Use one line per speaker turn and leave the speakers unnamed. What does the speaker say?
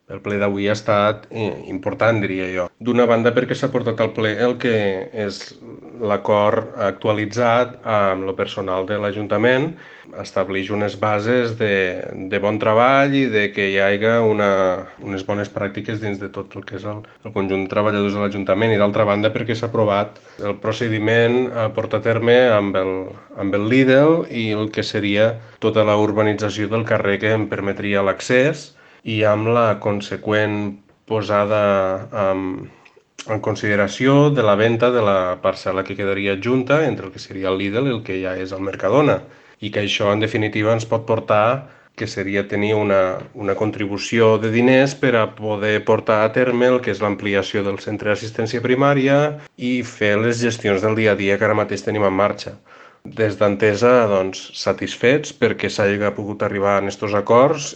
El ple d'avui ha estat important, diria jo. D'una banda perquè s'ha portat al ple el que és l'acord actualitzat amb el personal de l'Ajuntament, estableix unes bases de bon treball i de que hi hagi unes bones pràctiques dins de tot el que és el conjunt de treballadors de l'Ajuntament, i d'altra banda perquè s'ha aprovat el procediment a portar a terme amb el Lidl i el que seria tota la urbanització del carrer que em permetria l'accés, i amb la conseqüent posada en consideració de la venda de la parcel·la que quedaria adjunta entre el que seria el Lidl i el que ja és el Mercadona, i que això en definitiva ens pot portar que seria tenir una contribució de diners per a poder portar a terme el que és l'ampliació del centre d'assistència primària i fer les gestions del dia a dia que ara mateix tenim en marxa. Des d'Entesa, doncs, satisfets perquè s'hagi pogut arribar a aquests acords